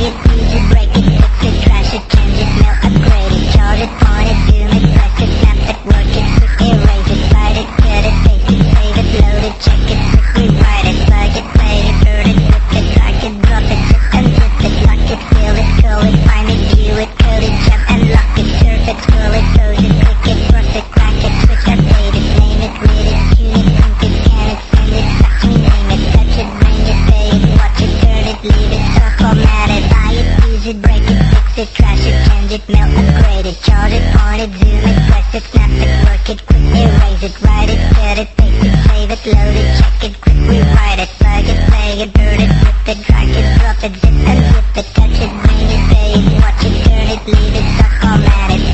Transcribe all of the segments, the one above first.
it, use it, break it, fix it, trash it, change it, melt, upgrade it, charge it, point it, zoom it, press it, snap it, work it, quick erase it, write it, cut it, paste it, save it, load it, check it, quick rewrite it, plug it, play it, burn it, rip it, drag it, drop it, zip and zip it, lock it, fill it, curl it, find it, view it, code it, jump and lock it, surf it, scroll it, pose it, click it, cross it, crack it, switch, update it, name it, read it, tune it, print it, scan it, send it, fax, rename it, touch it, bring it, pay it, watch it, turn it, leave it, start, format it, buy it, use it, break it, fix it, trash it, change it, melt, upgrade it, charge it, point it, zoom it, press it, snap it, work it, quick erase it, write it, cut it, paste it, save it, load it, check it, quick rewrite it, plug it, play it, burn it, rip it, drag it, drop it, zip and zip it, touch it, bring it, pay it, watch it, turn it, leave it, start, format it.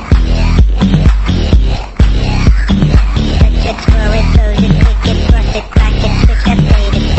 Touch it, scroll it, pose it, click it, cross it, crack it, switch, update it.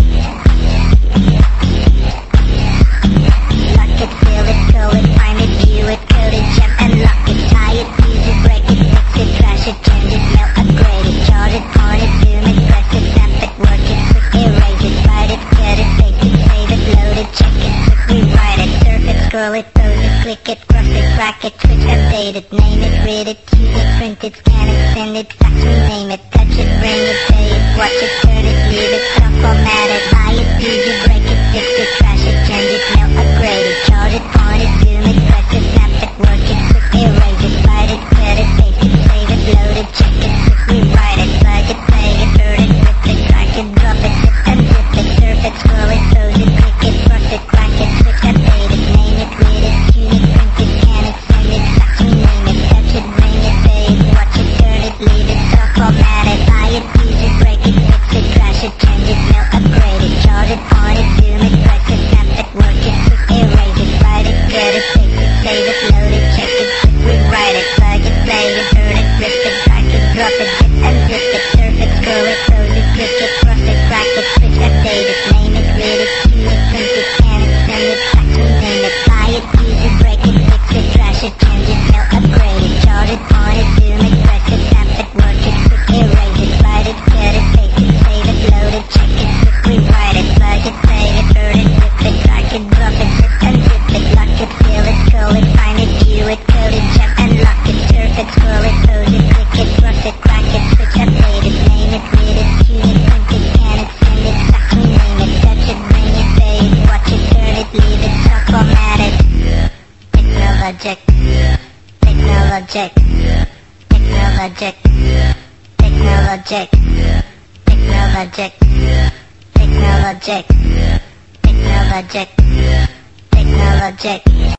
Lock it, fill it, curl it, find it, view it, code it, jump and lock it, tie it, use it, break it, fix it, trash it, change it, melt, upgrade it, charge it, point it, zoom it, press it, snap it, work it, quick erase it, write it, cut it, paste it, save it, load it, check it, quick rewrite it, surf it, scroll it, pose it, click it, cross it, crack it, switch, update it, name it, read it, tune it, print it, scan it, send it, fax, rename it, touch it, bring it, pay it, watch it, turn it, leave it, stop, format it, buy it, use it, break it, fix it, trash it, change it, melt, upgrade it, charge it, point it, zoom it, press it, snap it, work it, quick erase it, write it, cut it, paste it, save it, load it, check it, quick rewrite it, plug it, play it, burn it, rip it, drag it, drop it, zip and zip it, surf it, scroll it, pose it, click it, cross it, crack it, switch, update it, name it, read it, tune it, print it, scan it, send it, fax, rename it, touch it, bring it, pay it, watch it, turn it, leave it, stop, format it, buy it, use it, break it, fix it, trash it, change it, melt, upgrade it, charge it, point it, zoom it, press it, snap it, work it, quick erase it, write it, cut it, paste it, save it, load it, check it, quick rewrite it, plug it, play it, burn it, rip it, drag it, drop it, zip and zip it, surf it, scroll it, pose it, click it, cross it, crack it, switch, update it, name it, read it, tune it, print it, scan it, send it, fax, rename it, buy it, use it, break it, fix it, trash it, change it, melt, upgrade it, charge it, point it, zoom it, press it, snap it, work it, quick erase it, write it, cut it, paste it, save it, load it, check it, quick rewrite it, plug it, play it, burn it, rip it, drag it, drop it, zip and zip it, lock it, fill it, scroll it, find it, view it, code it, jump and lock it, surf it, scroll it, pose it, click it, cross it, crack it, switch, update it, name it, read it, tune it, print it, scan it, send it, fax, rename it, touch it, bring it, pay it, watch it, turn it, leave it, stop, format it. Technologic, technologic, technologic, technologic, technologic, technologic, technologic, technologic.